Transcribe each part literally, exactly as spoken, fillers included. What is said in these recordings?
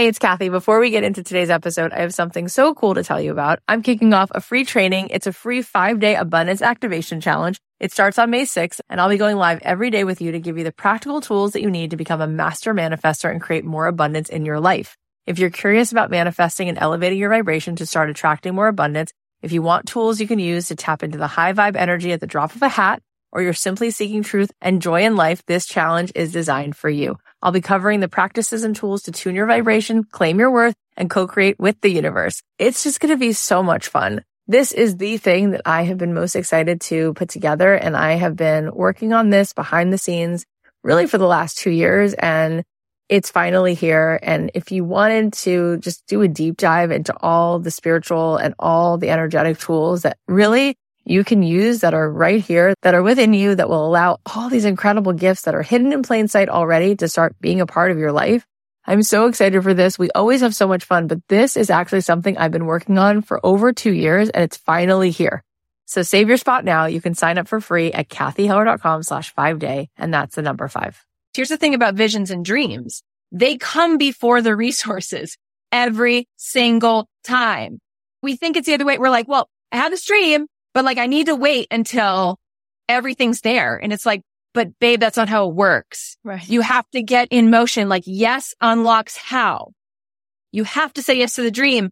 Hey, it's Kathy. Before we get into today's episode, I have something so cool to tell you about. I'm kicking off a free training. It's a free five-day abundance activation challenge. It starts on May sixth, and I'll be going live every day with you to give you the practical tools that you need to become a master manifestor and create more abundance in your life. If you're curious about manifesting and elevating your vibration to start attracting more abundance, if you want tools you can use to tap into the high vibe energy at the drop of a hat, or you're simply seeking truth and joy in life, this challenge is designed for you. I'll be covering the practices and tools to tune your vibration, claim your worth, and co-create with the universe. It's just going to be so much fun. This is the thing that I have been most excited to put together, and I have been working on this behind the scenes really for the last two years, and it's finally here. And if you wanted to just do a deep dive into all the spiritual and all the energetic tools that really you can use that are right here, that are within you, that will allow all these incredible gifts that are hidden in plain sight already to start being a part of your life. I'm so excited for this. We always have so much fun, but this is actually something I've been working on for over two years and it's finally here. So save your spot now. You can sign up for free at kathyheller.com slash five day. And that's the number five. Here's the thing about visions and dreams. They come before the resources every single time. We think it's the other way. We're like, well, I had this dream, but like, I need to wait until everything's there. And it's like, but babe, that's not how it works. Right. You have to get in motion. Like, yes unlocks how. You have to say yes to the dream.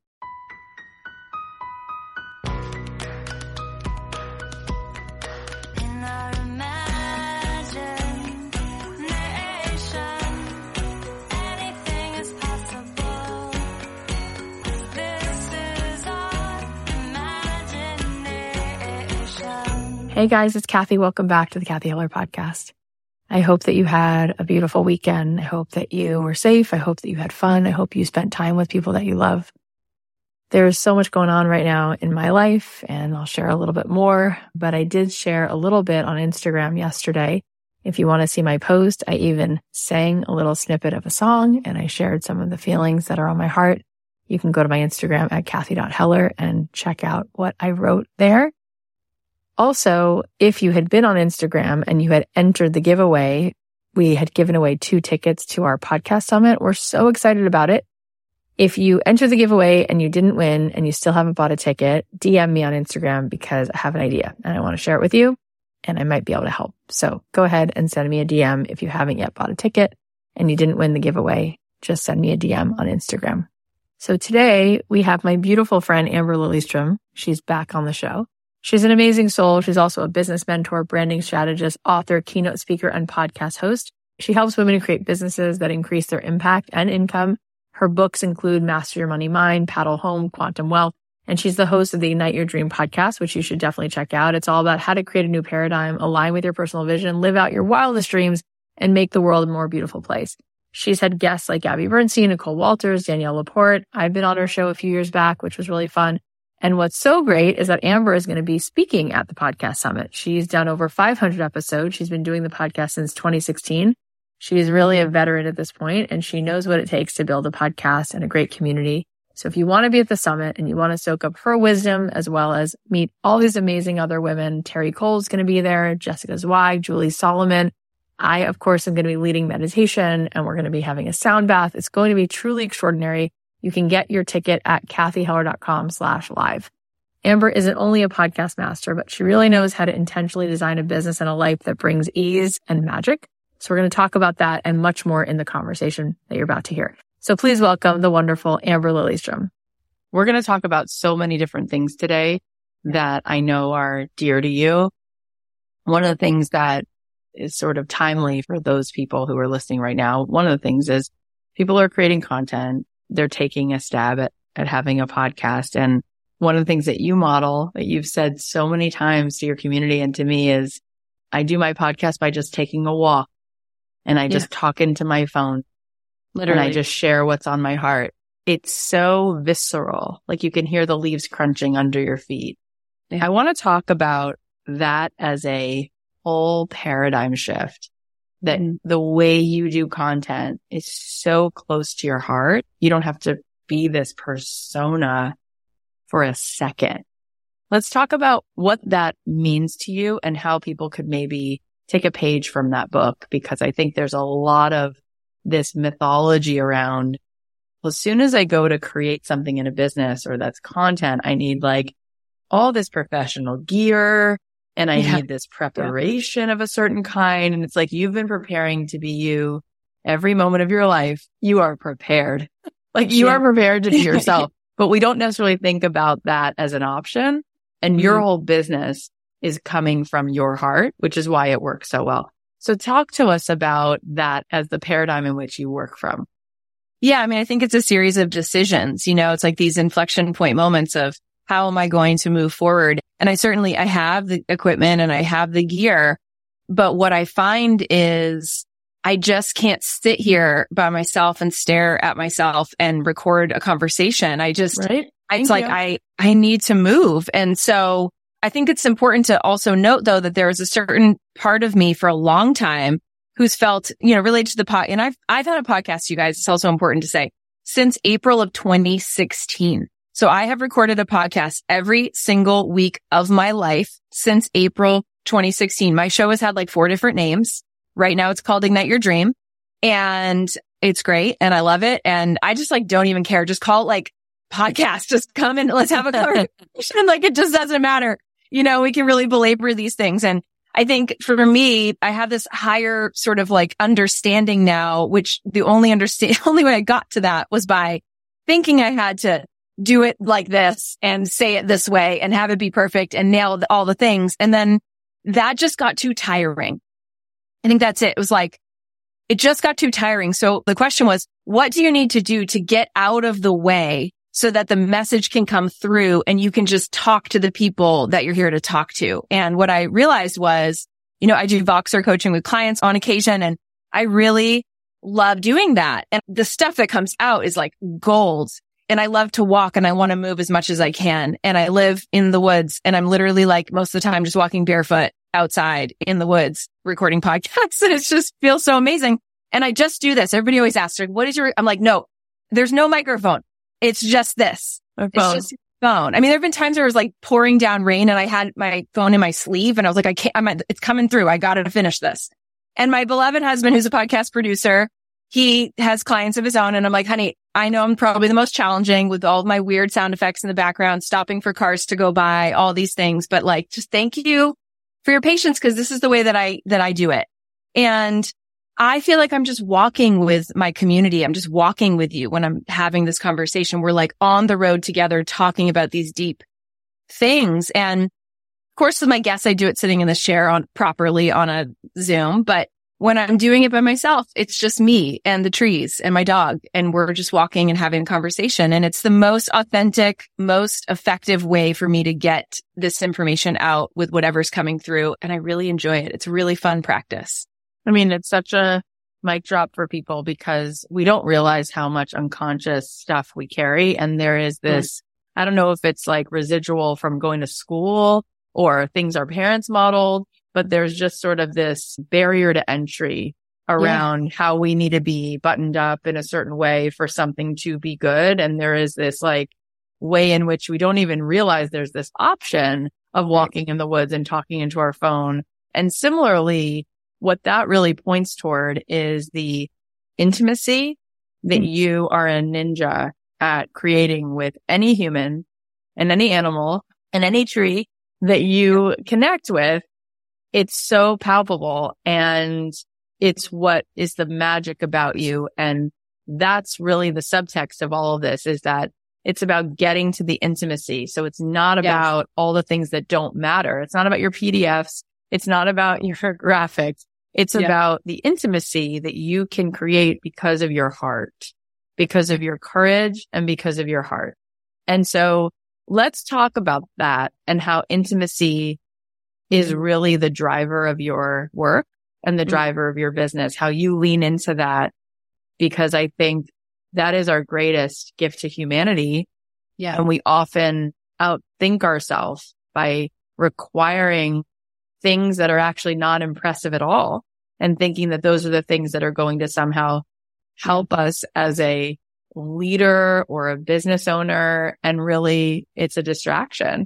Hey guys, it's Kathy. Welcome back to the Kathy Heller podcast. I hope that you had a beautiful weekend. I hope that you were safe. I hope that you had fun. I hope you spent time with people that you love. There's so much going on right now in my life, and I'll share a little bit more, but I did share a little bit on Instagram yesterday. If you want to see my post, I even sang a little snippet of a song, and I shared some of the feelings that are on my heart. You can go to my Instagram at kathy dot heller and check out what I wrote there. Also, if you had been on Instagram and you had entered the giveaway, we had given away two tickets to our podcast summit. We're so excited about it. If you entered the giveaway and you didn't win and you still haven't bought a ticket, D M me on Instagram because I have an idea and I want to share it with you and I might be able to help. So go ahead and send me a D M if you haven't yet bought a ticket and you didn't win the giveaway. Just send me a D M on Instagram. So today we have my beautiful friend, Amber Lillystrom. She's back on the show. She's an amazing soul. She's also a business mentor, branding strategist, author, keynote speaker, and podcast host. She helps women to create businesses that increase their impact and income. Her books include Master Your Money Mind, Paddle Home, Quantum Wealth, and she's the host of the Ignite Your Dream podcast, which you should definitely check out. It's all about how to create a new paradigm, align with your personal vision, live out your wildest dreams, and make the world a more beautiful place. She's had guests like Gabby Bernstein, Nicole Walters, Danielle Laporte. I've been on her show a few years back, which was really fun. And what's so great is that Amber is going to be speaking at the podcast summit. She's done over five hundred episodes. She's been doing the podcast since twenty sixteen. She's really a veteran at this point, and she knows what it takes to build a podcast and a great community. So if you want to be at the summit and you want to soak up her wisdom as well as meet all these amazing other women, Terry Cole's going to be there, Jessica Zweig, Julie Solomon. I, of course, am going to be leading meditation, and we're going to be having a sound bath. It's going to be truly extraordinary. You can get your ticket at kathyheller.com slash live. Amber isn't only a podcast master, but she really knows how to intentionally design a business and a life that brings ease and magic. So we're going to talk about that and much more in the conversation that you're about to hear. So please welcome the wonderful Amber Lillystrom. We're going to talk about so many different things today that I know are dear to you. One of the things that is sort of timely for those people who are listening right now, one of the things is people are creating content. They're taking a stab at, at having a podcast. And one of the things that you model, that you've said so many times to your community and to me, is I do my podcast by just taking a walk and I just yeah. talk into my phone. Literally. And I just share what's on my heart. It's so visceral. Like you can hear the leaves crunching under your feet. Yeah. I want to talk about that as a whole paradigm shift. That mm. the way you do content is so close to your heart. You don't have to be this persona for a second. Let's talk about what that means to you and how people could maybe take a page from that book, because I think there's a lot of this mythology around well, as soon as I go to create something in a business or that's content, I need like all this professional gear and I Yeah. need this preparation yeah. of a certain kind. And it's like, you've been preparing to be you every moment of your life. You are prepared. Like you yeah. are prepared to be yourself, but we don't necessarily think about that as an option. And mm-hmm. your whole business is coming from your heart, which is why it works so well. So talk to us about that as the paradigm in which you work from. Yeah. I mean, I think it's a series of decisions. You know, it's like these inflection point moments of how am I going to move forward? And I certainly, I have the equipment and I have the gear, but what I find is I just can't sit here by myself and stare at myself and record a conversation. I just, right? it's like, you. I, I need to move. And so I think it's important to also note though, that there is a certain part of me for a long time who's felt, you know, related to the pod. And I've, I've had a podcast, you guys. It's also important to say since April of twenty sixteen. So I have recorded a podcast every single week of my life since April twenty sixteen. My show has had like four different names. Right now it's called Ignite Your Dream and it's great and I love it. And I just like don't even care. Just call it like podcast. Just come and let's have a conversation. Like it just doesn't matter. You know, we can really belabor these things. And I think for me, I have this higher sort of like understanding now, which the only understand, only way I got to that was by thinking I had to do it like this and say it this way and have it be perfect and nail the, all the things. And then that just got too tiring. I think that's it. It was like, it just got too tiring. So the question was, what do you need to do to get out of the way so that the message can come through and you can just talk to the people that you're here to talk to? And what I realized was, you know, I do Voxer coaching with clients on occasion and I really love doing that. And the stuff that comes out is like gold. And I love to walk and I want to move as much as I can. And I live in the woods and I'm literally like most of the time just walking barefoot outside in the woods, recording podcasts. And it just feels so amazing. And I just do this. Everybody always asks, like, what is your, I'm like, no, there's no microphone. It's just this. It's just your phone. I mean, there have been times where it was like pouring down rain and I had my phone in my sleeve and I was like, I can't, I'm, it's coming through. I got to finish this. And my beloved husband, who's a podcast producer, he has clients of his own. And I'm like, honey, I know I'm probably the most challenging with all of my weird sound effects in the background, stopping for cars to go by, all these things. But like, just thank you for your patience because this is the way that I, that I do it. And I feel like I'm just walking with my community. I'm just walking with you when I'm having this conversation. We're like on the road together talking about these deep things. And of course, with my guests, I do it sitting in this chair on properly on a Zoom. But when I'm doing it by myself, it's just me and the trees and my dog. And we're just walking and having a conversation. And it's the most authentic, most effective way for me to get this information out with whatever's coming through. And I really enjoy it. It's a really fun practice. I mean, it's such a mic drop for people because we don't realize how much unconscious stuff we carry. And there is this, mm-hmm. I don't know if it's like residual from going to school or things our parents modeled, but there's just sort of this barrier to entry around yeah. how we need to be buttoned up in a certain way for something to be good. And there is this like way in which we don't even realize there's this option of walking in the woods and talking into our phone. And similarly, what that really points toward is the intimacy that you are a ninja at creating with any human and any animal and any tree that you connect with. It's so palpable and it's what is the magic about you. And that's really the subtext of all of this is that it's about getting to the intimacy. So it's not about yes. all the things that don't matter. It's not about your P D Fs. It's not about your graphics. It's yeah. about the intimacy that you can create because of your heart, because of your courage and because of your heart. And so let's talk about that and how intimacy is really the driver of your work and the driver of your business, how you lean into that, because I think that is our greatest gift to humanity. Yeah. And we often outthink ourselves by requiring things that are actually not impressive at all and thinking that those are the things that are going to somehow help us as a leader or a business owner. And really it's a distraction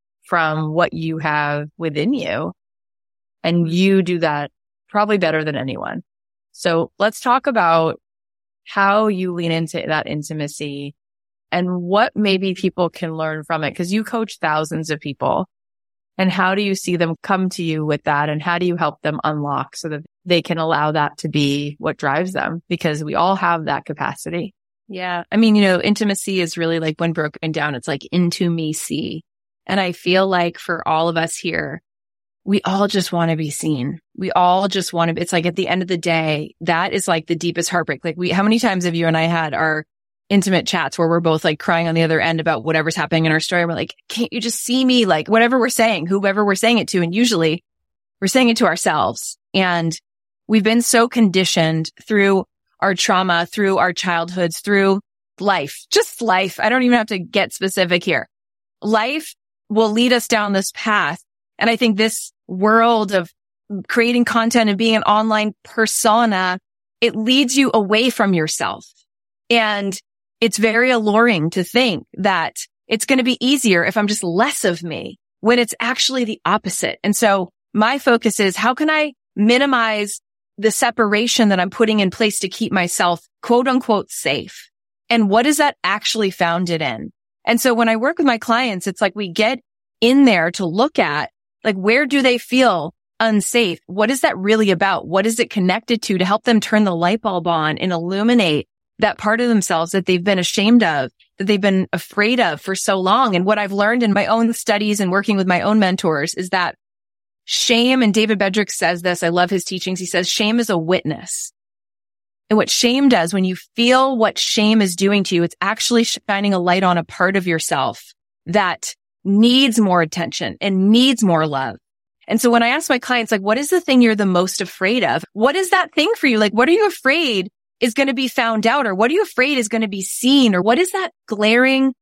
from what you have within you. And you do that probably better than anyone. So let's talk about how you lean into that intimacy and what maybe people can learn from it. Cause you coach thousands of people, and how do you see them come to you with that? And how do you help them unlock so that they can allow that to be what drives them? Because we all have that capacity. Yeah. I mean, you know, intimacy is really like, when broken down, it's like into me see. And I feel like for all of us here, we all just want to be seen. We all just want to, it's like at the end of the day, that is like the deepest heartbreak. Like we, how many times have you and I had our intimate chats where we're both like crying on the other end about whatever's happening in our story? We're like, can't you just see me? Like whatever we're saying, whoever we're saying it to. And usually we're saying it to ourselves. And we've been so conditioned through our trauma, through our childhoods, through life, just life. I don't even have to get specific here. Life will lead us down this path. And I think this world of creating content and being an online persona, it leads you away from yourself. And it's very alluring to think that it's going to be easier if I'm just less of me, when it's actually the opposite. And so my focus is, how can I minimize the separation that I'm putting in place to keep myself quote unquote safe? And what is that actually founded in? And so when I work with my clients, it's like we get in there to look at, like, where do they feel unsafe? What is that really about? What is it connected to, to help them turn the light bulb on and illuminate that part of themselves that they've been ashamed of, that they've been afraid of for so long? And what I've learned in my own studies and working with my own mentors is that shame, and David Bedrick says this, I love his teachings. He says, shame is a witness. And what shame does, when you feel what shame is doing to you, it's actually shining a light on a part of yourself that needs more attention and needs more love. And so when I ask my clients, like, what is the thing you're the most afraid of? What is that thing for you? Like, what are you afraid is going to be found out? Or what are you afraid is going to be seen? Or what is that glaring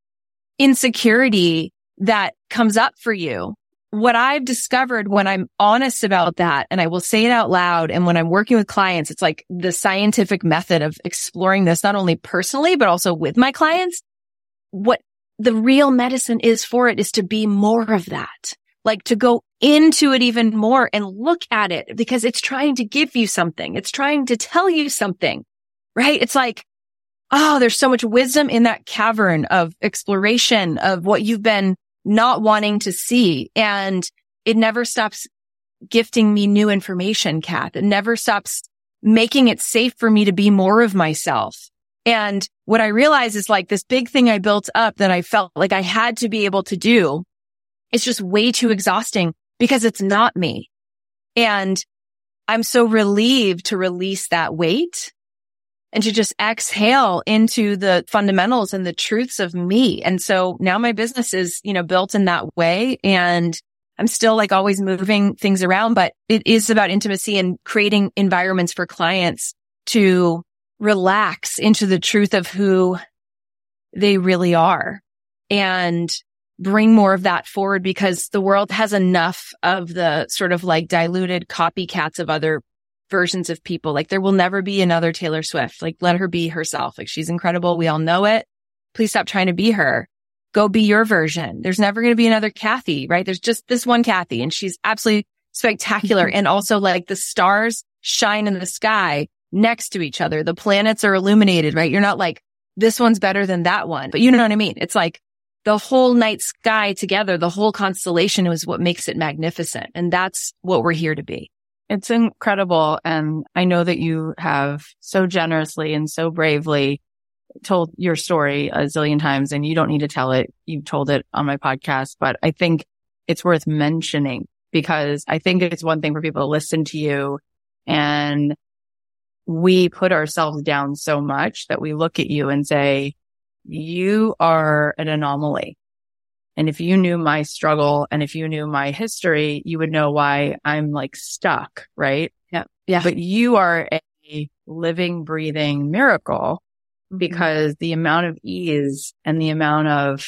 insecurity that comes up for you? What I've discovered when I'm honest about that, and I will say it out loud, and when I'm working with clients, it's like the scientific method of exploring this, not only personally, but also with my clients. What the real medicine is for it is to be more of that, like to go into it even more and look at it, because it's trying to give you something. It's trying to tell you something, right? It's like, oh, there's so much wisdom in that cavern of exploration of what you've been not wanting to see. And it never stops gifting me new information, Kath. It never stops making it safe for me to be more of myself. And what I realize is, like, this big thing I built up that I felt like I had to be able to do, it's just way too exhausting because it's not me. And I'm so relieved to release that weight and to just exhale into the fundamentals and the truths of me. And so now my business is, you know, built in that way. And I'm still like always moving things around, but it is about intimacy and creating environments for clients to relax into the truth of who they really are and bring more of that forward, because the world has enough of the sort of like diluted copycats of other versions of people. Like, there will never be another Taylor Swift. Like, let her be herself. Like, she's incredible. We all know it. Please stop trying to be her. Go be your version. There's never going to be another Kathy, right? There's just this one Kathy, and she's absolutely spectacular. And also, like, the stars shine in the sky next to each other. The planets are illuminated, right? You're not like, this one's better than that one, but you know what I mean? It's like the whole night sky together, the whole constellation is what makes it magnificent. And that's what we're here to be. It's incredible. And I know that you have so generously and so bravely told your story a zillion times, and you don't need to tell it. You've told it on my podcast, but I think it's worth mentioning, because I think it's one thing for people to listen to you, and we put ourselves down so much that we look at you and say, you are an anomaly. And if you knew my struggle and if you knew my history, you would know why I'm like stuck, right? Yeah. Yeah. But you are a living, breathing miracle, because the amount of ease and the amount of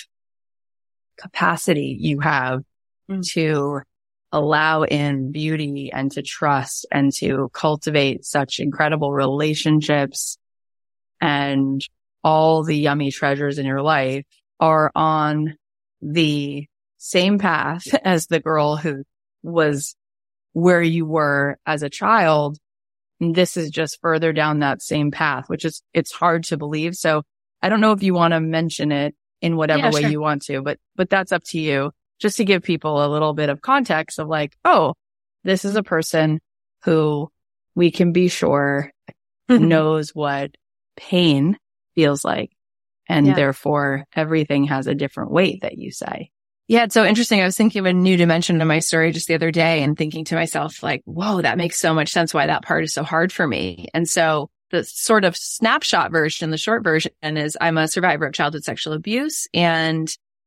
capacity you have mm-hmm. to allow in beauty and to trust and to cultivate such incredible relationships and all the yummy treasures in your life are on the same path as the girl who was where you were as a child, And this is just further down that same path, which is, it's hard to believe. So I don't know if you want to mention it in whatever Yeah, way sure. you want to, but, but that's up to you, just to give people a little bit of context of like, oh, this is a person who we can be sure knows what pain feels like. And Yeah. therefore everything has a different weight that you say. Yeah, it's so interesting. I was thinking of a new dimension to my story just the other day and thinking to myself, like, whoa, that makes so much sense why that part is so hard for me. And so the sort of snapshot version, the short version is I'm a survivor of childhood sexual abuse. And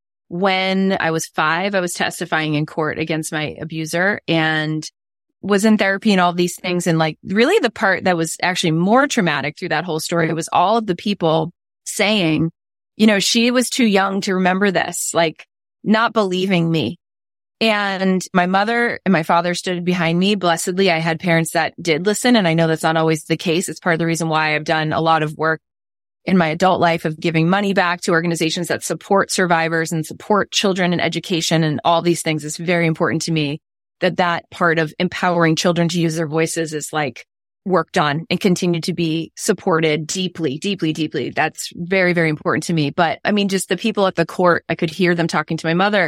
when I was five, I was testifying in court against my abuser and was in therapy and all these things. And like really the part that was actually more traumatic through that whole story was all of the people saying, you know, she was too young to remember this, like not believing me. And my mother and my father stood behind me. Blessedly, I had parents that did listen. And I know that's not always the case. It's part of the reason why I've done a lot of work in my adult life of giving money back to organizations that support survivors and support children in education and all these things. It's very important to me that that part of empowering children to use their voices is like worked on and continue to be supported deeply, deeply, deeply. That's very, very important to me. But I mean, just the people at the court, I could hear them talking to my mother,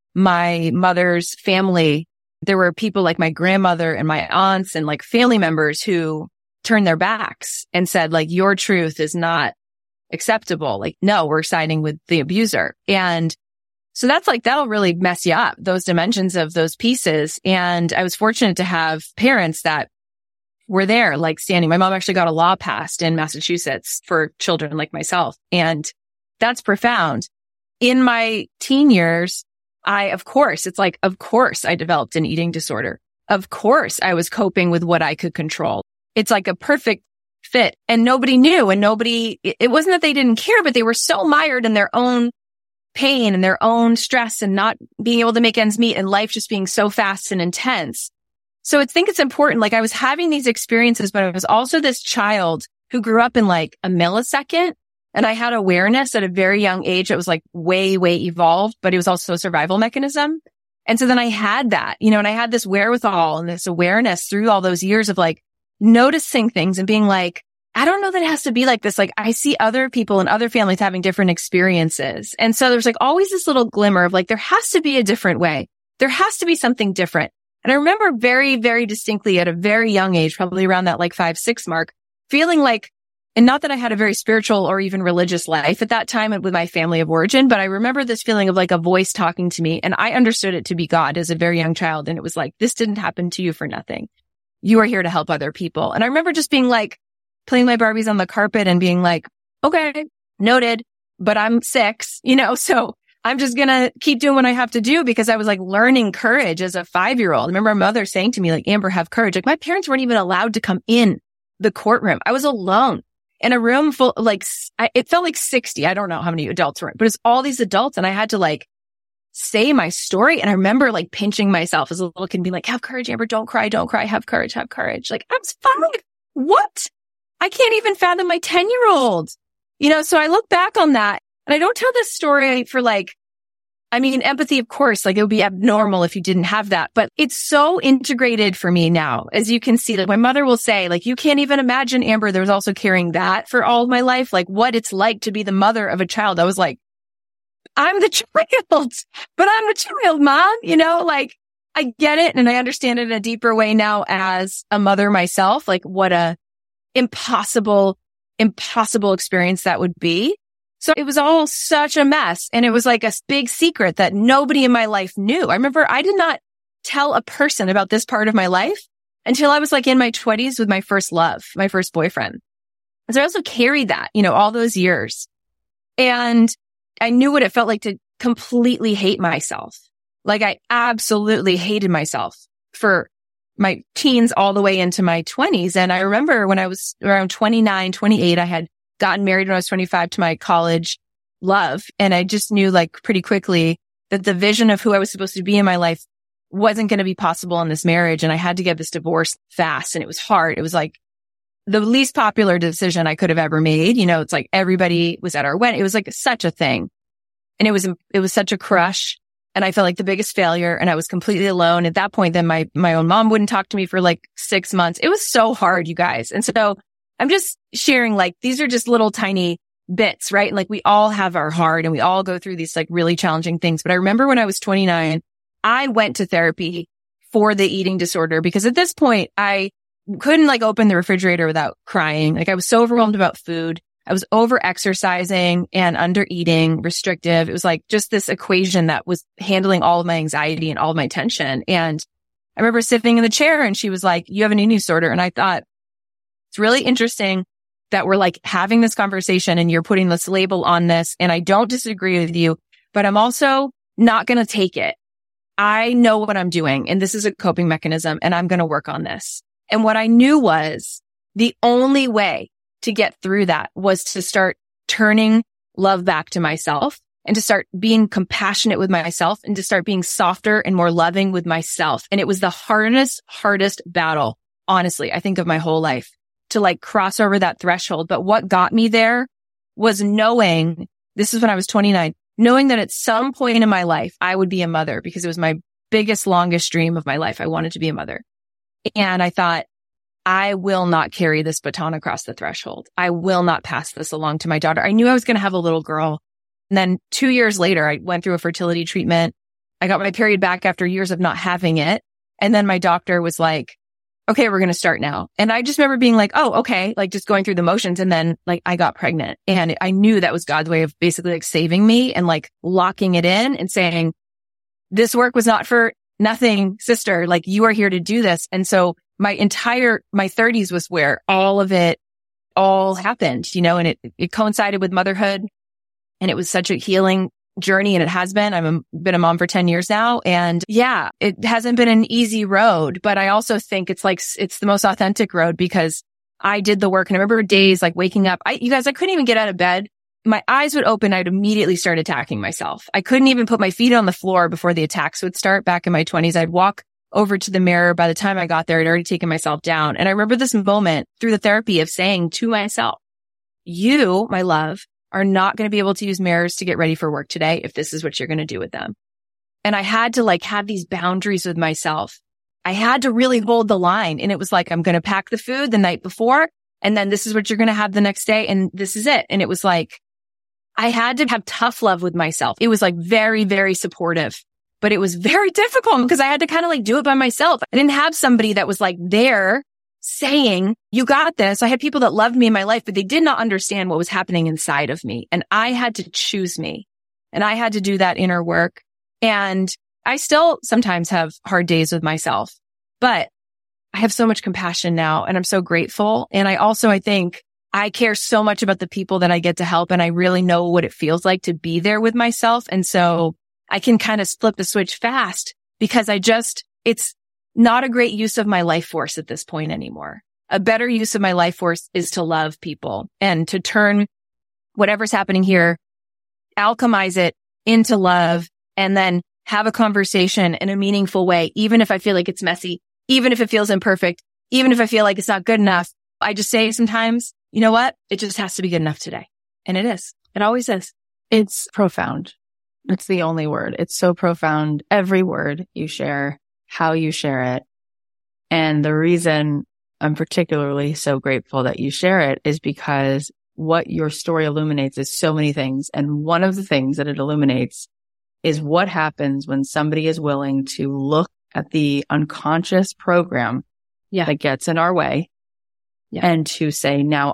my mother's family. There were people like my grandmother and my aunts and like family members who turned their backs and said like, your truth is not acceptable. Like, no, we're siding with the abuser. And so that's like, that'll really mess you up, those dimensions of those pieces. And I was fortunate to have parents that were there, like standing. My mom actually got a law passed in Massachusetts for children like myself. And that's profound. In my teen years, I, of course, it's like, of course I developed an eating disorder. Of course I was coping with what I could control. It's like a perfect fit and nobody knew and nobody, it wasn't that they didn't care, but they were so mired in their own pain and their own stress and not being able to make ends meet and life just being so fast and intense. So I think it's important. Like I was having these experiences, but I was also this child who grew up in like a millisecond. And I had awareness at a very young age that was like way, way evolved, but it was also a survival mechanism. And so then I had that, you know, and I had this wherewithal and this awareness through all those years of like noticing things and being like, I don't know that it has to be like this. Like I see other people and other families having different experiences. And so there's like always this little glimmer of like, there has to be a different way. There has to be something different. And I remember very, very distinctly at a very young age, probably around that like five, six mark, feeling like, and not that I had a very spiritual or even religious life at that time with my family of origin, but I remember this feeling of like a voice talking to me and I understood it to be God as a very young child. And it was like, this didn't happen to you for nothing. You are here to help other people. And I remember just being like, playing my Barbies on the carpet and being like, okay, noted, but I'm six, you know, so I'm just going to keep doing what I have to do because I was like learning courage as a five-year-old. I remember my mother saying to me like, Amber, have courage. Like my parents weren't even allowed to come in the courtroom. I was alone in a room full, like I, it felt like sixty. I don't know how many adults were in, but it's all these adults. And I had to like say my story. And I remember like pinching myself as a little kid and being like, have courage, Amber, don't cry, don't cry, have courage, have courage. Like I was five. What? I can't even fathom my ten year old, you know, so I look back on that and I don't tell this story for like, I mean, empathy, of course, like it would be abnormal if you didn't have that, but it's so integrated for me now. As you can see, like my mother will say, like, you can't even imagine, Amber, there was also carrying that for all of my life, like what it's like to be the mother of a child. I was like, I'm the child, but I'm the child, mom, you know, like I get it. And I understand it in a deeper way now as a mother myself, like what a impossible, impossible experience that would be. So it was all such a mess. And it was like a big secret that nobody in my life knew. I remember I did not tell a person about this part of my life until I was like in my twenties with my first love, my first boyfriend. And so I also carried that, you know, all those years. And I knew what it felt like to completely hate myself. Like I absolutely hated myself for my teens all the way into my twenties. And I remember when I was around twenty-nine, twenty-eight, I had gotten married when I was twenty-five to my college love. And I just knew like pretty quickly that the vision of who I was supposed to be in my life wasn't going to be possible in this marriage. And I had to get this divorce fast. And it was hard. It was like the least popular decision I could have ever made. You know, it's like everybody was at our wedding. It was like such a thing. And it was, it was such a crush. and I felt like the biggest failure, and I was completely alone. At that point, then my, my own mom wouldn't talk to me for like six months. It was so hard, you guys. And so I'm just sharing, like, these are just little tiny bits, right? Like, we all have our hard and we all go through these like really challenging things. But I remember when I was twenty-nine, I went to therapy for the eating disorder because at this point I couldn't like open the refrigerator without crying. Like, I was so overwhelmed about food. I was over exercising and under eating, restrictive. It was like just this equation that was handling all of my anxiety and all of my tension. And I remember sitting in the chair and she was like, you have an eating disorder. And I thought, it's really interesting that we're like having this conversation and you're putting this label on this. And I don't disagree with you, but I'm also not going to take it. I know what I'm doing and this is a coping mechanism and I'm going to work on this. And what I knew was the only way to get through that was to start turning love back to myself and to start being compassionate with myself and to start being softer and more loving with myself. And it was the hardest, hardest battle, honestly, I think of my whole life, to like cross over that threshold. But what got me there was knowing, this is when I was twenty-nine, knowing that at some point in my life, I would be a mother because it was my biggest, longest dream of my life. I wanted to be a mother. And I thought, I will not carry this baton across the threshold. I will not pass this along to my daughter. I knew I was going to have a little girl. And then two years later, I went through a fertility treatment. I got my period back after years of not having it. And then my doctor was like, okay, we're going to start now. And I just remember being like, oh, okay, like just going through the motions. And then like I got pregnant and I knew that was God's way of basically like saving me and like locking it in and saying, this work was not for nothing, sister. Like, you are here to do this. And so my entire, my thirties was where all of it all happened, you know, and it, it coincided with motherhood. And it was such a healing journey, and it has been. I've been a mom for ten years now. And yeah, it hasn't been an easy road, but I also think it's like, it's the most authentic road because I did the work. And I remember days like waking up. I, you guys, I couldn't even get out of bed. My eyes would open. I'd immediately start attacking myself. I couldn't even put my feet on the floor before the attacks would start. Back in my twenties, I'd walk over to the mirror. By the time I got there, I'd already taken myself down. And I remember this moment through the therapy of saying to myself, you, my love, are not going to be able to use mirrors to get ready for work today if this is what you're going to do with them. And I had to like have these boundaries with myself. I had to really hold the line. And it was like, I'm going to pack the food the night before, and then this is what you're going to have the next day. And this is it. And it was like, I had to have tough love with myself. It was like very, very supportive, but it was very difficult because I had to kind of like do it by myself. I didn't have somebody that was like there saying, you got this. I had people that loved me in my life, but they did not understand what was happening inside of me. And I had to choose me, and I had to do that inner work. And I still sometimes have hard days with myself, but I have so much compassion now, and I'm so grateful. And I also, I think I care so much about the people that I get to help, and I really know what it feels like to be there with myself. And so I can kind of flip the switch fast because I just, it's not a great use of my life force at this point anymore. A better use of my life force is to love people and to turn whatever's happening here, alchemize it into love, and then have a conversation in a meaningful way, even if I feel like it's messy, even if it feels imperfect, even if I feel like it's not good enough. I just say sometimes, you know what? It just has to be good enough today. And it is. It always is. It's profound. It's the only word. It's so profound. Every word you share, how you share it. And the reason I'm particularly so grateful that you share it is because what your story illuminates is so many things. And one of the things that it illuminates is what happens when somebody is willing to look at the unconscious program yeah. that gets in our way yeah. and to say, now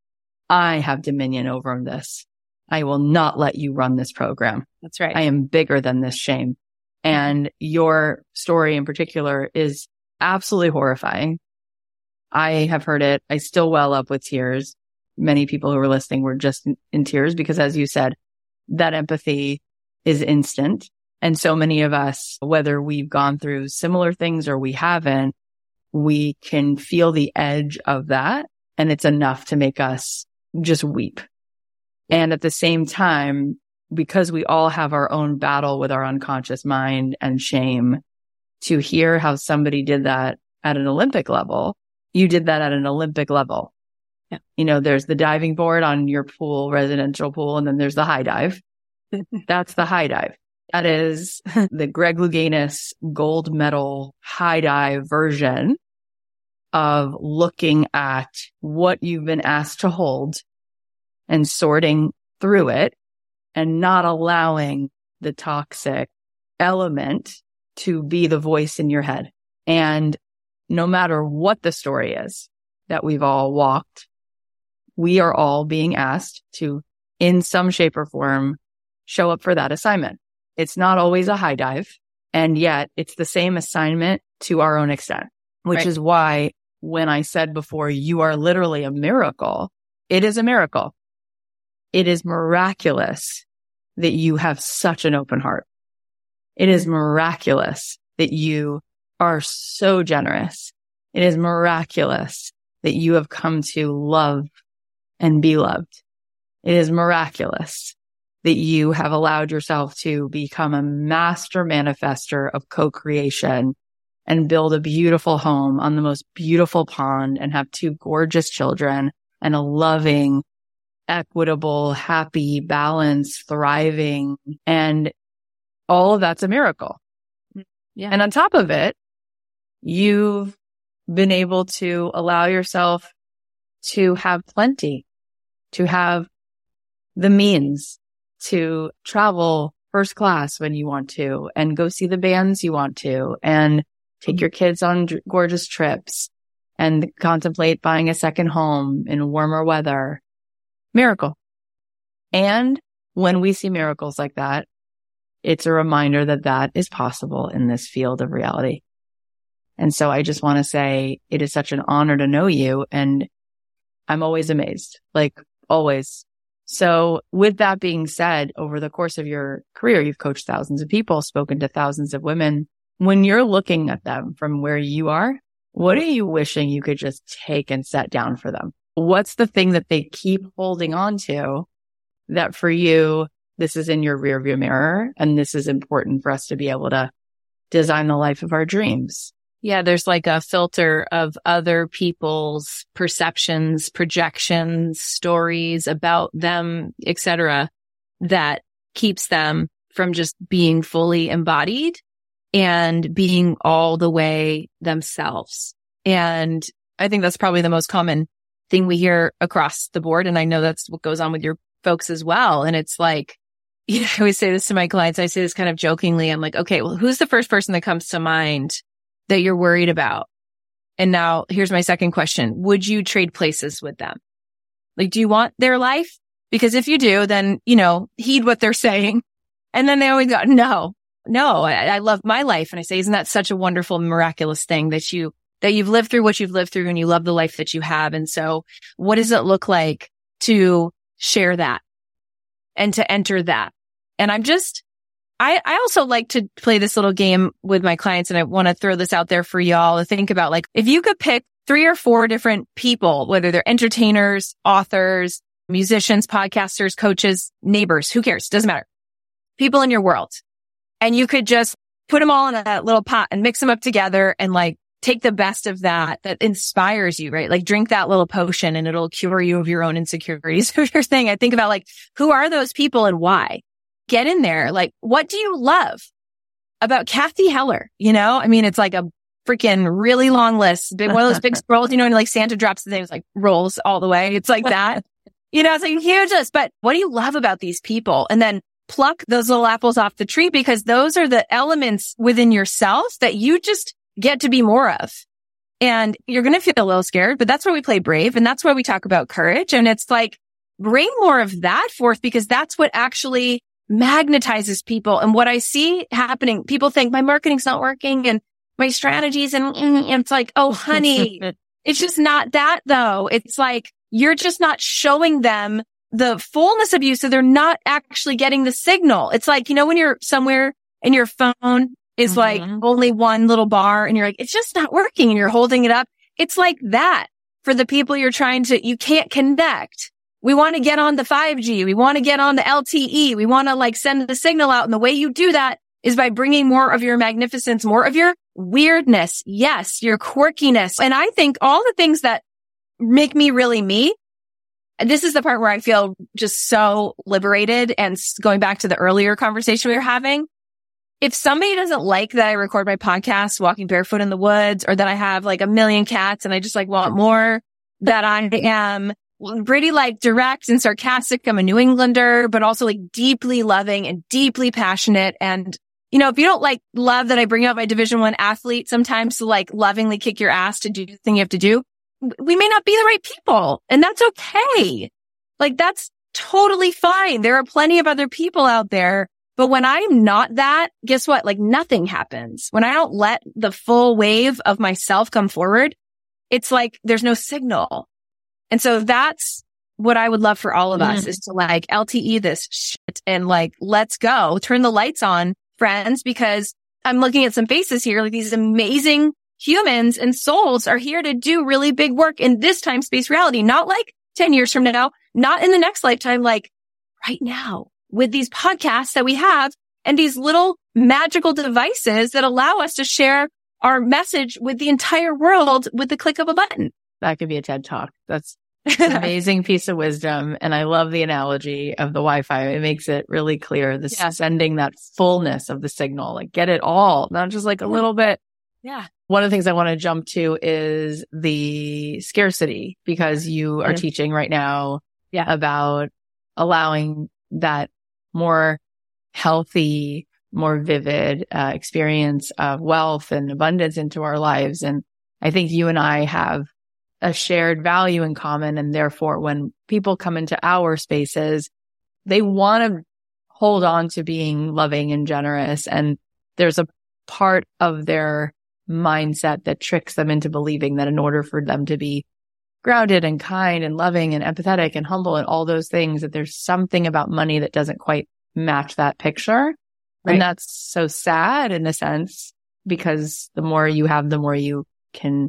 I have dominion over this. I will not let you run this program. That's right. I am bigger than this shame. And your story in particular is absolutely horrifying. I have heard it. I still well up with tears. Many people who were listening were just in, in tears because, as you said, that empathy is instant. And so many of us, whether we've gone through similar things or we haven't, we can feel the edge of that. And it's enough to make us just weep. And at the same time, because we all have our own battle with our unconscious mind and shame, to hear how somebody did that at an Olympic level, you did that at an Olympic level. Yeah. You know, there's the diving board on your pool, residential pool, and then there's the high dive. That's the high dive. That is the Greg Louganis gold medal high dive version of looking at what you've been asked to hold and sorting through it and not allowing the toxic element to be the voice in your head. And no matter what the story is that we've all walked, we are all being asked to, in some shape or form, show up for that assignment. It's not always a high dive, and yet it's the same assignment to our own extent, which right. is why when I said before, you are literally a miracle, it is a miracle. It is miraculous that you have such an open heart. It is miraculous that you are so generous. It is miraculous that you have come to love and be loved. It is miraculous that you have allowed yourself to become a master manifester of co-creation and build a beautiful home on the most beautiful pond and have two gorgeous children and a loving, equitable, happy, balanced, thriving, and all of that's a miracle. Yeah. And on top of it, you've been able to allow yourself to have plenty, to have the means to travel first class when you want to and go see the bands you want to and take your kids on d- gorgeous trips and contemplate buying a second home in warmer weather. Miracle. And when we see miracles like that, it's a reminder that that is possible in this field of reality. And so I just want to say it is such an honor to know you. And I'm always amazed, like always. So with that being said, over the course of your career, you've coached thousands of people, spoken to thousands of women. When you're looking at them from where you are, what are you wishing you could just take and set down for them? What's the thing that they keep holding on to that for you, this is in your rearview mirror and this is important for us to be able to design the life of our dreams? Yeah, there's like a filter of other people's perceptions, projections, stories about them, et cetera, that keeps them from just being fully embodied and being all the way themselves. And I think that's probably the most common thing we hear across the board. And I know that's what goes on with your folks as well. And it's like, you know, I always say this to my clients. I say this kind of jokingly. I'm like, okay, well, who's the first person that comes to mind that you're worried about? And now here's my second question. Would you trade places with them? Like, do you want their life? Because if you do, then, you know, heed what they're saying. And then they always go, no, no, I, I love my life. And I say, isn't that such a wonderful, miraculous thing that you, that you've lived through what you've lived through and you love the life that you have. And so what does it look like to share that and to enter that? And I'm just, I, I also like to play this little game with my clients, and I want to throw this out there for y'all to think about. Like, if you could pick three or four different people, whether they're entertainers, authors, musicians, podcasters, coaches, neighbors, who cares? Doesn't matter. People in your world. And you could just put them all in a little pot and mix them up together and like take the best of that, that inspires you, right? Like drink that little potion and it'll cure you of your own insecurities. So you're saying, I think about like, who are those people and why? Get in there. Like, what do you love about Cathy Heller? You know, I mean, it's like a freaking really long list, big, one of those big scrolls, you know, and like Santa drops the things like rolls all the way. It's like that, you know, it's like a huge list, but what do you love about these people? And then pluck those little apples off the tree, because those are the elements within yourself that you just get to be more of. And you're going to feel a little scared, but that's why we play brave. And that's why we talk about courage. And it's like, bring more of that forth, because that's what actually magnetizes people. And what I see happening, people think my marketing's not working and my strategies, and, and it's like, oh, honey, it's just not that though. It's like, you're just not showing them the fullness of you. So they're not actually getting the signal. It's like, you know, when you're somewhere and your phone is mm-hmm. like only one little bar and you're like, it's just not working, and you're holding it up. It's like that for the people you're trying to, you can't connect. We want to get on the five G. We want to get on the L T E. We want to like send the signal out. And the way you do that is by bringing more of your magnificence, more of your weirdness. Yes, your quirkiness. And I think all the things that make me really me, this is the part where I feel just so liberated. And going back to the earlier conversation we were having, if somebody doesn't like that I record my podcast walking barefoot in the woods, or that I have like a million cats and I just like want more, that I am pretty like direct and sarcastic. I'm a New Englander, but also like deeply loving and deeply passionate. And, you know, if you don't like love that I bring out my Division One athlete sometimes to like lovingly kick your ass to do the thing you have to do, we may not be the right people. And that's okay. Like that's totally fine. There are plenty of other people out there. But when I'm not that, guess what? Like nothing happens. When I don't let the full wave of myself come forward, it's like there's no signal. And so that's what I would love for all of us mm. is to like L T E this shit and like, let's go. Turn the lights on, friends, because I'm looking at some faces here. Like these amazing humans and souls are here to do really big work in this time space reality, not like ten years from now, not in the next lifetime, like right now with these podcasts that we have and these little magical devices that allow us to share our message with the entire world with the click of a button. That could be a TED Talk. That's an amazing piece of wisdom. And I love the analogy of the Wi-Fi. It makes it really clear, this yeah. sending that fullness of the signal, like get it all, not just like a little bit. Yeah. One of the things I want to jump to is the scarcity, because you are mm-hmm. teaching right now yeah. about allowing that more healthy, more vivid uh, experience of wealth and abundance into our lives. And I think you and I have a shared value in common. And therefore, when people come into our spaces, they want to hold on to being loving and generous. And there's a part of their mindset that tricks them into believing that in order for them to be grounded and kind and loving and empathetic and humble and all those things, that there's something about money that doesn't quite match that picture. Right. And that's so sad in a sense, because the more you have, the more you can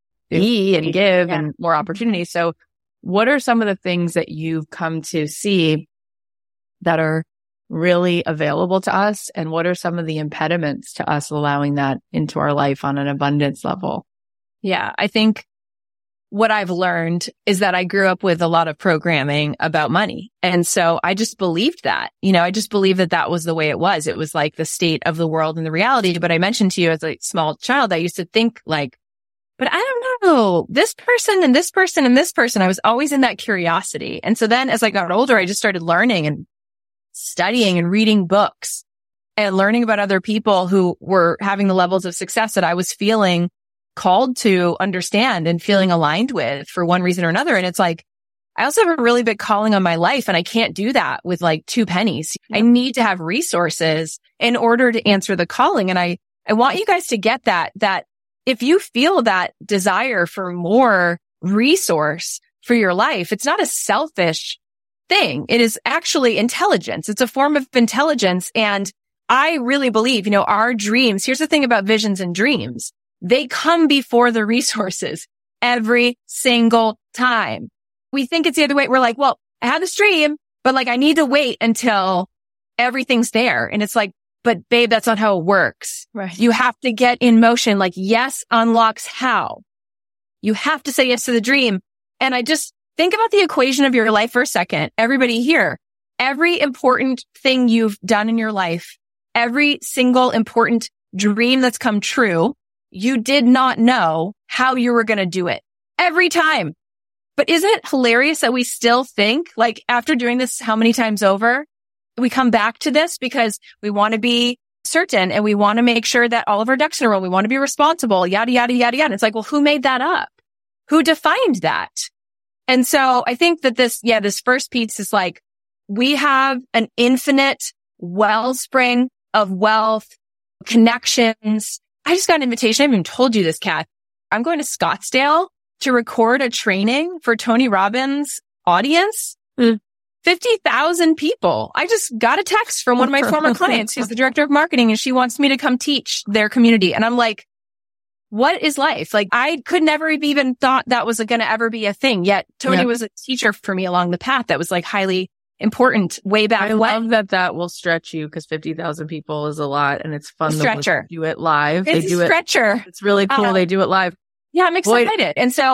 be and give yeah. and more opportunities. So what are some of the things that you've come to see that are really available to us? And what are some of the impediments to us allowing that into our life on an abundance level? Yeah, I think what I've learned is that I grew up with a lot of programming about money. And so I just believed that, you know, I just believed that that was the way it was. It was like the state of the world and the reality. But I mentioned to you as a small child, I used to think like, but I don't know, this person and this person and this person, I was always in that curiosity. And so then as I got older, I just started learning and studying and reading books and learning about other people who were having the levels of success that I was feeling called to understand and feeling aligned with for one reason or another. And it's like, I also have a really big calling on my life, and I can't do that with like two pennies. I need to have resources in order to answer the calling. And I, I want you guys to get that, that if you feel that desire for more resource for your life, it's not a selfish thing. It is actually intelligence. It's a form of intelligence. And I really believe, you know, our dreams, here's the thing about visions and dreams. They come before the resources every single time. We think it's the other way. We're like, well, I have this dream, but like, I need to wait until everything's there. And it's like, but babe, that's not how it works. Right. You have to get in motion. Like yes unlocks how. You have to say yes to the dream. And I just think about the equation of your life for a second. Everybody here, every important thing you've done in your life, every single important dream that's come true, you did not know how you were going to do it every time. But isn't it hilarious that we still think, like after doing this how many times over, we come back to this because we want to be certain and we want to make sure that all of our ducks in a row, we want to be responsible, yada, yada, yada, yada. It's like, well, who made that up? Who defined that? And so I think that this, yeah, this first piece is like, we have an infinite wellspring of wealth, connections. I just got an invitation. I haven't even told you this, Kat. I'm going to Scottsdale to record a training for Tony Robbins' audience. Mm. fifty thousand people. I just got a text from one of my former clients who's the director of marketing, and she wants me to come teach their community. And I'm like, what is life? Like, I could never have even thought that was going to ever be a thing. Yet Tony yep. was a teacher for me along the path that was like highly important way back I when. love that that will stretch you, because fifty thousand people is a lot, and it's fun to do it live. It's they do a stretcher. It. It's really cool. Uh, they do it live. Yeah, I'm excited. Boy, and so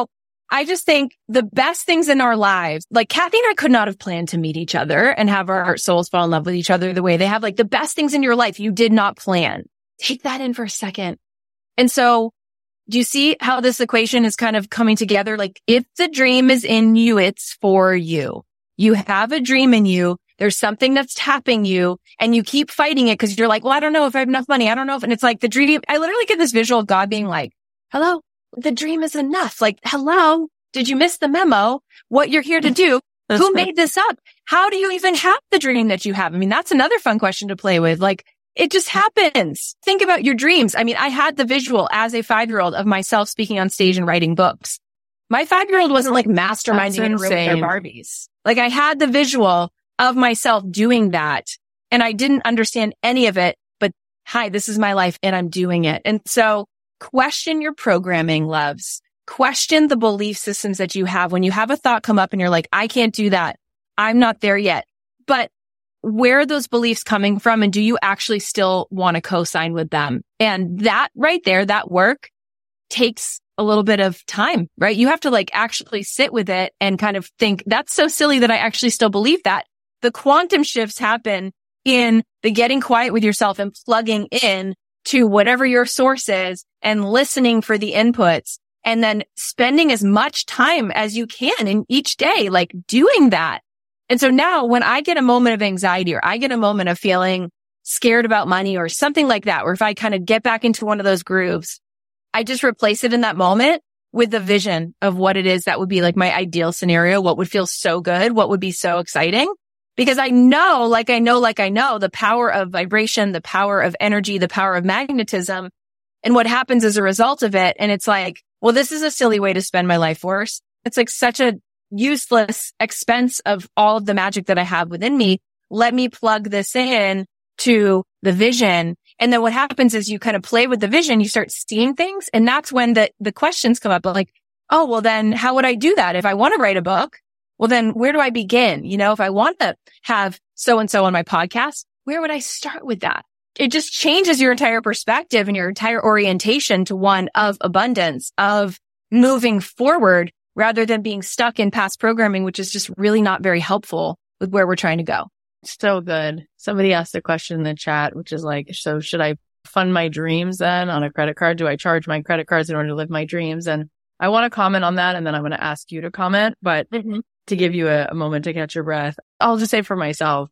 I just think the best things in our lives, like Kathy and I could not have planned to meet each other and have our souls fall in love with each other the way they have. Like the best things in your life, you did not plan. Take that in for a second. And so do you see how this equation is kind of coming together? Like if the dream is in you, it's for you. You have a dream in you. There's something that's tapping you and you keep fighting it because you're like, well, I don't know if I have enough money. I don't know if, and it's like the dream. I literally get this visual of God being like, hello, the dream is enough. Like, hello, did you miss the memo? What you're here to do? Who made this up? How do you even have the dream that you have? I mean, that's another fun question to play with. Like, it just happens. Think about your dreams. I mean, I had the visual as a five-year-old of myself speaking on stage and writing books. My five-year-old wasn't like masterminding in a room with their Barbies. Like I had the visual of myself doing that and I didn't understand any of it, but hi, this is my life and I'm doing it. And so question your programming, loves. Question the belief systems that you have when you have a thought come up and you're like, I can't do that. I'm not there yet. But where are those beliefs coming from? And do you actually still want to co-sign with them? And that right there, that work takes a little bit of time, right? You have to like actually sit with it and kind of think, that's so silly that I actually still believe that. The quantum shifts happen in the getting quiet with yourself and plugging in to whatever your source is and listening for the inputs and then spending as much time as you can in each day, like doing that. And so now when I get a moment of anxiety or I get a moment of feeling scared about money or something like that, or if I kind of get back into one of those grooves, I just replace it in that moment with the vision of what it is that would be like my ideal scenario, what would feel so good, what would be so exciting. Because I know, like I know, like I know the power of vibration, the power of energy, the power of magnetism, and what happens as a result of it. And it's like, well, this is a silly way to spend my life force. It's like such a useless expense of all of the magic that I have within me. Let me plug this in to the vision. And then what happens is you kind of play with the vision, you start seeing things. And that's when the, the questions come up like, oh, well, then how would I do that? If I want to write a book, well, then where do I begin? You know, if I want to have so-and-so on my podcast, where would I start with that? It just changes your entire perspective and your entire orientation to one of abundance, of moving forward rather than being stuck in past programming, which is just really not very helpful with where we're trying to go. So good. Somebody asked a question in the chat, which is like, so should I fund my dreams then on a credit card? Do I charge my credit cards in order to live my dreams? And I want to comment on that. And then I'm going to ask you to comment, but mm-hmm. to give you a, a moment to catch your breath, I'll just say for myself,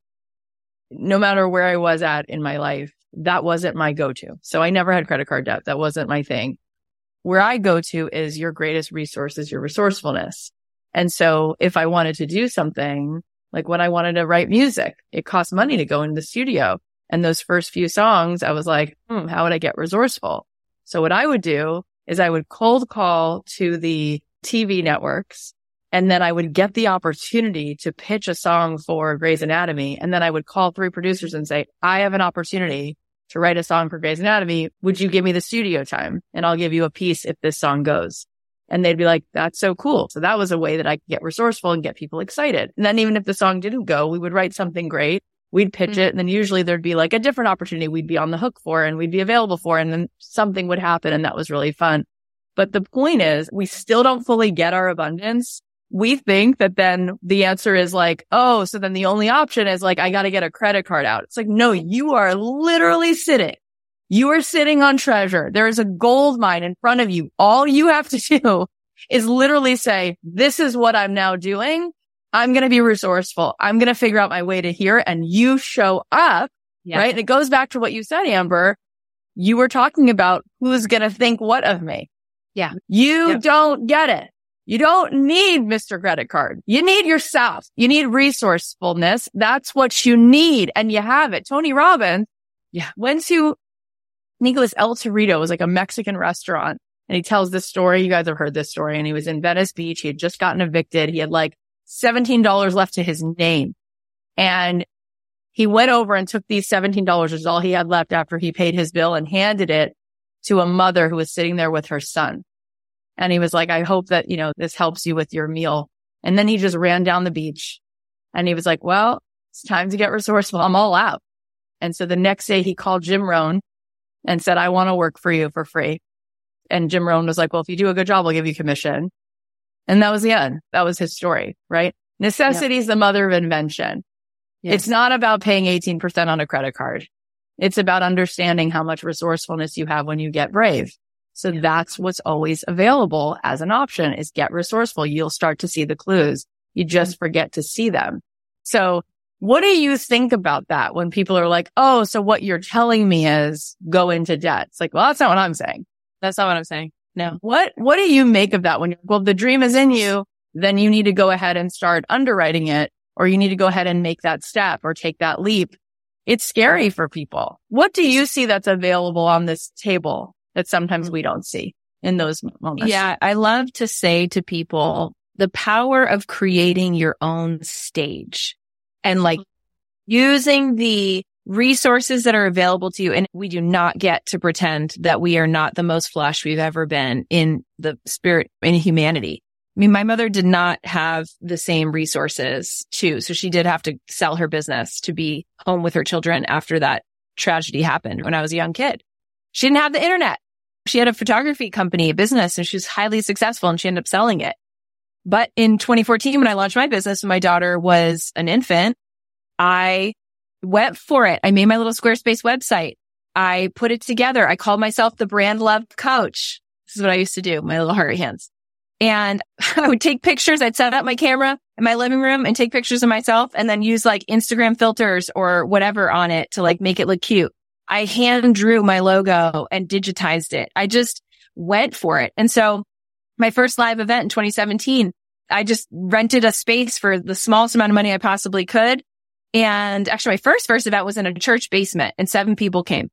no matter where I was at in my life, that wasn't my go-to. So I never had credit card debt. That wasn't my thing. Where I go to is your greatest resource is your resourcefulness. And so if I wanted to do something, like when I wanted to write music, it cost money to go into the studio. And those first few songs, I was like, hmm, how would I get resourceful? So what I would do is I would cold call to the T V networks, and then I would get the opportunity to pitch a song for Grey's Anatomy. And then I would call three producers and say, I have an opportunity to write a song for Grey's Anatomy. Would you give me the studio time? And I'll give you a piece if this song goes. And they'd be like, that's so cool. So that was a way that I could get resourceful and get people excited. And then even if the song didn't go, we would write something great. We'd pitch mm-hmm. it. And then usually there'd be like a different opportunity we'd be on the hook for and we'd be available for. And then something would happen. And that was really fun. But the point is, we still don't fully get our abundance. We think that then the answer is like, oh, so then the only option is like, I got to get a credit card out. It's like, no, you are literally sitting. You are sitting on treasure. There is a gold mine in front of you. All you have to do is literally say, this is what I'm now doing. I'm going to be resourceful. I'm going to figure out my way to here. And you show up, yeah. right? And it goes back to what you said, Amber. You were talking about who's going to think what of me. Yeah. You yep. don't get it. You don't need Mister Credit Card. You need yourself. You need resourcefulness. That's what you need. And you have it. Tony Robbins yeah. went to, I think it was El Torito. It was like a Mexican restaurant. And he tells this story. You guys have heard this story. And he was in Venice Beach. He had just gotten evicted. He had like seventeen dollars left to his name. And he went over and took these seventeen dollars, which is all he had left after he paid his bill, and handed it to a mother who was sitting there with her son. And he was like, I hope that, you know, this helps you with your meal. And then he just ran down the beach and he was like, well, it's time to get resourceful. I'm all out. And so the next day he called Jim Rohn and said, I want to work for you for free. And Jim Rohn was like, well, if you do a good job, I'll give you commission. And that was the end. That was his story, right? Necessity yep. is the mother of invention. Yes. It's not about paying eighteen percent on a credit card. It's about understanding how much resourcefulness you have when you get brave. So yeah. that's what's always available as an option is get resourceful. You'll start to see the clues. You just mm-hmm. forget to see them. So what do you think about that when people are like, oh, so what you're telling me is go into debt? It's like, well, that's not what I'm saying. That's not what I'm saying. No. What, what do you make of that when you're, well, the dream is in you, then you need to go ahead and start underwriting it, or you need to go ahead and make that step or take that leap. It's scary for people. What do you see that's available on this table that sometimes we don't see in those moments? Yeah, I love to say to people the power of creating your own stage and like using the resources that are available to you. And we do not get to pretend that we are not the most flush we've ever been in the spirit in humanity. I mean, my mother did not have the same resources too. So she did have to sell her business to be home with her children after that tragedy happened when I was a young kid. She didn't have the internet. She had a photography company, a business, and she was highly successful and she ended up selling it. But in twenty fourteen, when I launched my business and my daughter was an infant, I went for it. I made my little Squarespace website. I put it together. I called myself the brand love coach. This is what I used to do, my little heart hands. And I would take pictures. I'd set up my camera in my living room and take pictures of myself and then use like Instagram filters or whatever on it to like make it look cute. I hand drew my logo and digitized it. I just went for it. And so my first live event in twenty seventeen, I just rented a space for the smallest amount of money I possibly could. And actually my first first event was in a church basement and seven people came.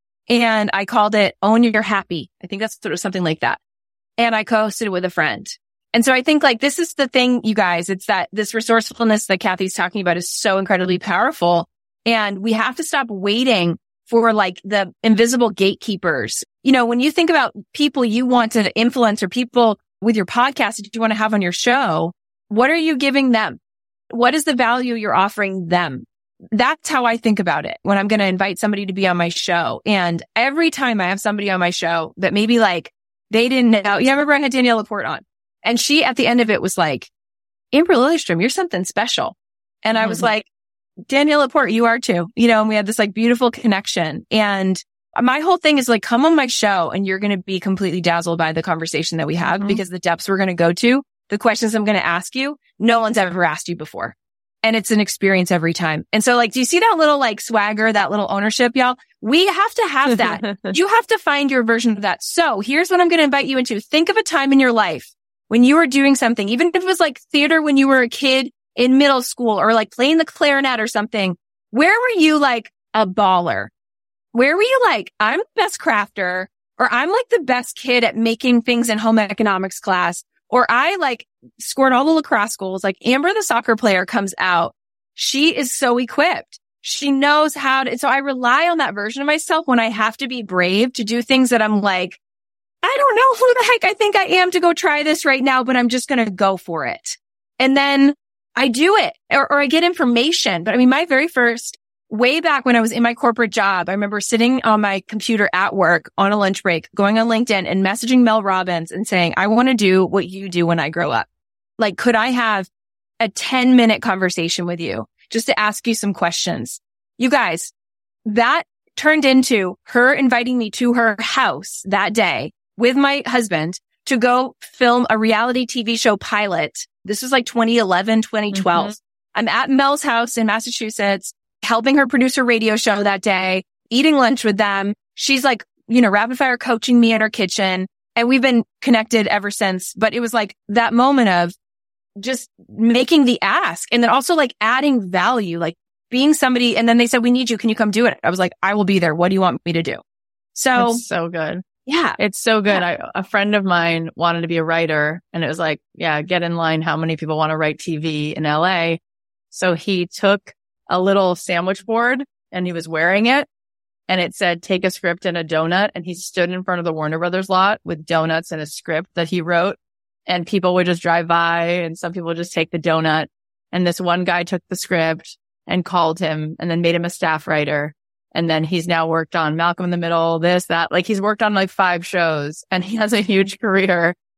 And I called it Own Your Happy. I think that's sort of something like that. And I co-hosted it with a friend. And so I think like this is the thing, you guys, it's that this resourcefulness that Kathy's talking about is so incredibly powerful. And we have to stop waiting for like the invisible gatekeepers. You know, when you think about people you want to influence or people with your podcast that you want to have on your show, what are you giving them? What is the value you're offering them? That's how I think about it when I'm going to invite somebody to be on my show. And every time I have somebody on my show that maybe like they didn't know, you know, I remember I had Danielle Laporte on and she at the end of it was like, Amber Lillystrom, you're something special. And mm-hmm. I was like, Danielle Laporte, you are too, you know, and we had this like beautiful connection. And my whole thing is like, come on my show and you're going to be completely dazzled by the conversation that we have mm-hmm. because the depths we're going to go to, the questions I'm going to ask you, no one's ever asked you before. And it's an experience every time. And so like, do you see that little like swagger, that little ownership, y'all? We have to have that. You have to find your version of that. So here's what I'm going to invite you into. Think of a time in your life when you were doing something, even if it was like theater when you were a kid in middle school or like playing the clarinet or something. Where were you like a baller? Where were you like, I'm the best crafter, or I'm like the best kid at making things in home economics class, or I like scored all the lacrosse goals. Like Amber, the soccer player, comes out. She is so equipped. She knows how to. So I rely on that version of myself when I have to be brave to do things that I'm like, I don't know who the heck I think I am to go try this right now, but I'm just going to go for it. And then I do it or, or I get information. But I mean, my very first way back when I was in my corporate job, I remember sitting on my computer at work on a lunch break, going on LinkedIn and messaging Mel Robbins and saying, I want to do what you do when I grow up. Like, could I have a ten minute conversation with you just to ask you some questions? You guys, that turned into her inviting me to her house that day with my husband to go film a reality T V show pilot. This was like twenty eleven, twenty twelve. Mm-hmm. I'm at Mel's house in Massachusetts, helping her produce her radio show that day, eating lunch with them. She's like, you know, rapid fire coaching me in her kitchen. And we've been connected ever since. But it was like that moment of just making the ask and then also like adding value, like being somebody. And then they said, we need you. Can you come do it? I was like, I will be there. What do you want me to do? So it's so good. Yeah. It's so good. Yeah. I, a friend of mine wanted to be a writer and it was like, yeah, get in line. How many people want to write T V in L A? So he took a little sandwich board and he was wearing it and it said, take a script and a donut. And he stood in front of the Warner Brothers lot with donuts and a script that he wrote. And people would just drive by and some people would just take the donut. And this one guy took the script and called him and then made him a staff writer. And then he's now worked on Malcolm in the Middle, this, that, like he's worked on like five shows and he has a huge career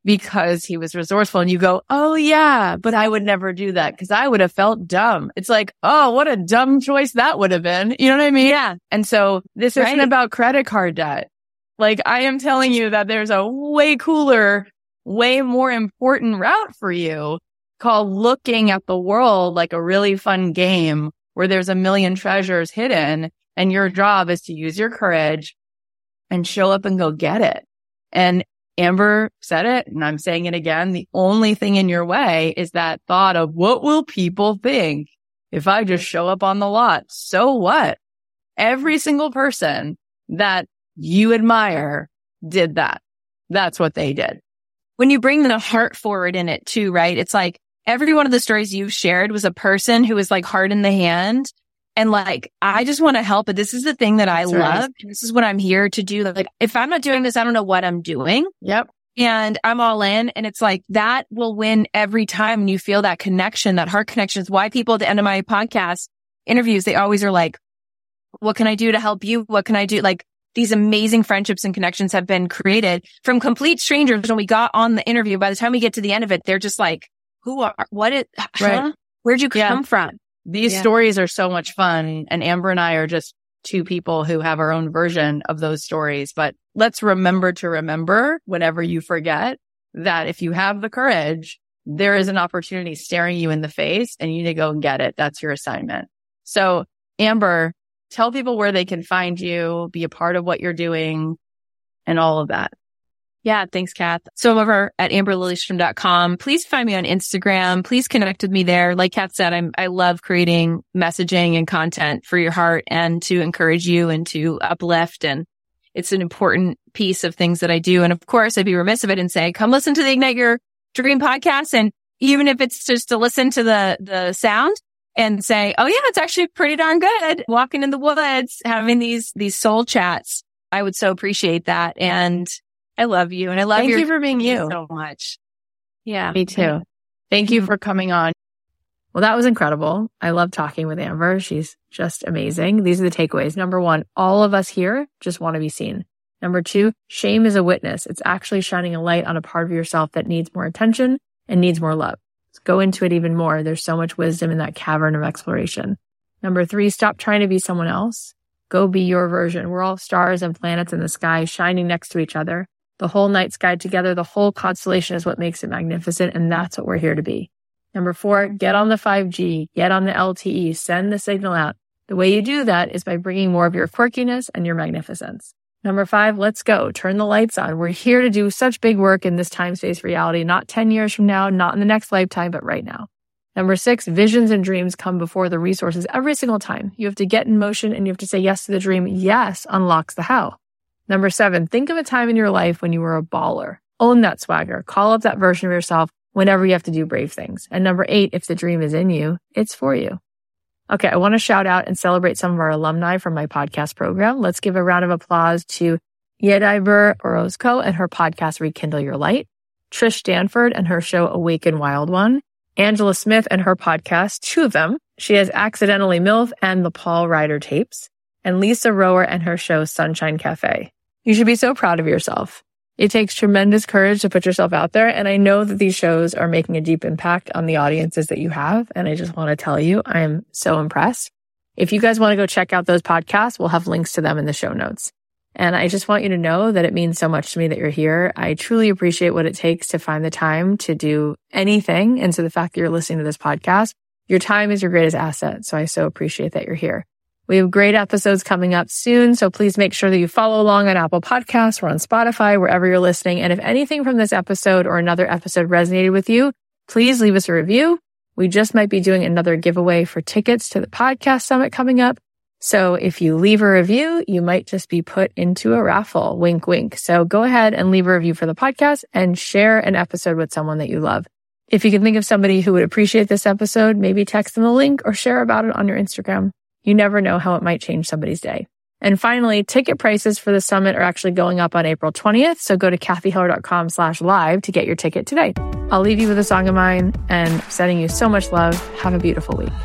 because he was resourceful. And you go, oh yeah, but I would never do that because I would have felt dumb. It's like, oh, what a dumb choice that would have been. You know what I mean? Yeah. And so this Right. isn't about credit card debt. Like, I am telling you that there's a way cooler, way more important route for you called looking at the world like a really fun game where there's a million treasures hidden, and your job is to use your courage and show up and go get it. And Amber said it, and I'm saying it again. The only thing in your way is that thought of, what will people think if I just show up on the lot? So what? Every single person that you admire did that. That's what they did. When you bring the heart forward in it too, right? It's like every one of the stories you've shared was a person who was like heart in the hand. And like, I just want to help, but this is the thing that I That's love. right. This is what I'm here to do. Like, if I'm not doing this, I don't know what I'm doing. Yep. And I'm all in. And it's like, that will win every time. And you feel that connection, that heart connection is why people at the end of my podcast interviews, they always are like, what can I do to help you? What can I do? Like, these amazing friendships and connections have been created from complete strangers. When we got on the interview, by the time we get to the end of it, they're just like, who are, what is, Right. huh? Where'd you Yeah. come from? These Yeah. stories are so much fun. And Amber and I are just two people who have our own version of those stories. But let's remember to remember whenever you forget that if you have the courage, there is an opportunity staring you in the face and you need to go and get it. That's your assignment. So Amber, tell people where they can find you, be a part of what you're doing, and all of that. Yeah, thanks, Kath. So I'm over at amber lillystrom dot com. Please find me on Instagram. Please connect with me there. Like Kath said, I'm, I love creating messaging and content for your heart and to encourage you and to uplift. And it's an important piece of things that I do. And of course, I'd be remiss if I didn't say, come listen to the Ignite Your Dream podcast. And even if it's just to listen to the, the sound and say, oh yeah, it's actually pretty darn good. Walking in the woods, having these, these soul chats. I would so appreciate that. And I love you. And I love Thank your you for being you. so much. Yeah. Me too. Thank you for coming on. Well, that was incredible. I love talking with Amber. She's just amazing. These are the takeaways. Number one, all of us here just want to be seen. Number two, shame is a witness. It's actually shining a light on a part of yourself that needs more attention and needs more love. Let's go into it even more. There's so much wisdom in that cavern of exploration. Number three, stop trying to be someone else. Go be your version. We're all stars and planets in the sky shining next to each other. The whole night sky together, the whole constellation is what makes it magnificent. And that's what we're here to be. Number four, get on the five G, get on the L T E, send the signal out. The way you do that is by bringing more of your quirkiness and your magnificence. Number five, let's go. Turn the lights on. We're here to do such big work in this time-space reality, not ten years from now, not in the next lifetime, but right now. Number six, visions and dreams come before the resources every single time. You have to get in motion and you have to say yes to the dream. Yes unlocks the how. Number seven, think of a time in your life when you were a baller. Own that swagger. Call up that version of yourself whenever you have to do brave things. And number eight, if the dream is in you, it's for you. Okay, I want to shout out and celebrate some of our alumni from my podcast program. Let's give a round of applause to Yediber Orozco and her podcast, Rekindle Your Light, Trish Stanford and her show, Awaken Wild One, Angela Smith and her podcast, two of them. She has Accidentally MILF and the Paul Ryder Tapes, and Lisa Rower and her show, Sunshine Cafe. You should be so proud of yourself. It takes tremendous courage to put yourself out there. And I know that these shows are making a deep impact on the audiences that you have. And I just want to tell you, I am so impressed. If you guys want to go check out those podcasts, we'll have links to them in the show notes. And I just want you to know that it means so much to me that you're here. I truly appreciate what it takes to find the time to do anything. And so the fact that you're listening to this podcast, your time is your greatest asset. So I so appreciate that you're here. We have great episodes coming up soon, so please make sure that you follow along on Apple Podcasts or on Spotify, wherever you're listening. And if anything from this episode or another episode resonated with you, please leave us a review. We just might be doing another giveaway for tickets to the podcast summit coming up. So if you leave a review, you might just be put into a raffle. Wink, wink. So go ahead and leave a review for the podcast and share an episode with someone that you love. If you can think of somebody who would appreciate this episode, maybe text them the link or share about it on your Instagram. You never know how it might change somebody's day. And finally, ticket prices for the summit are actually going up on April twentieth. So go to kathyheller.com slash live to get your ticket today. I'll leave you with a song of mine and sending you so much love. Have a beautiful week.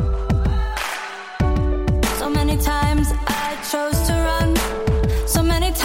So many times I chose to run. So many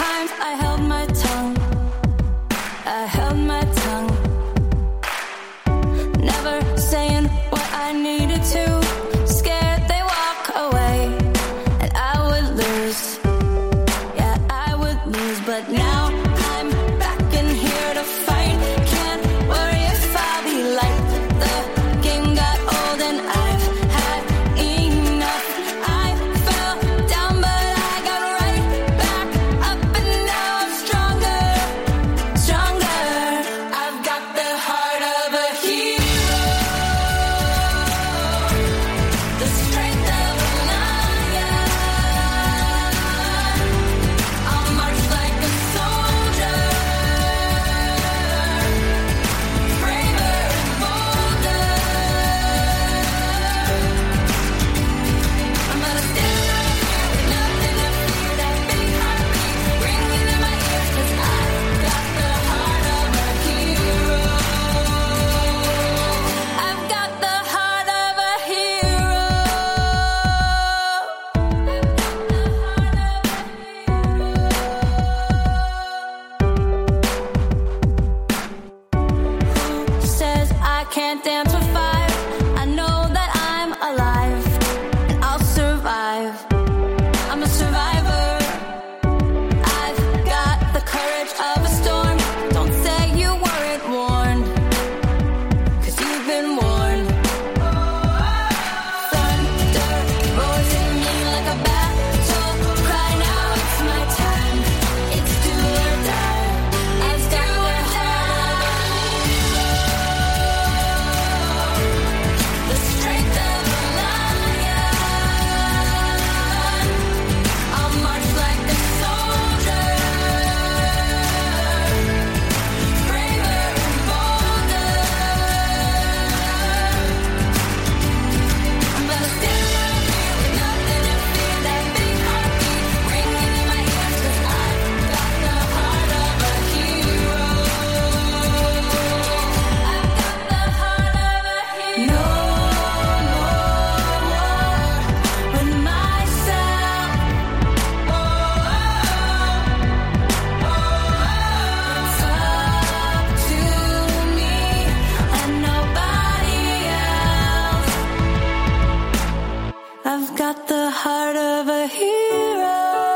got the heart of a hero,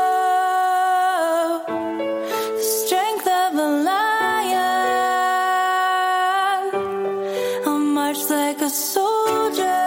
the strength of a lion. I'll march like a soldier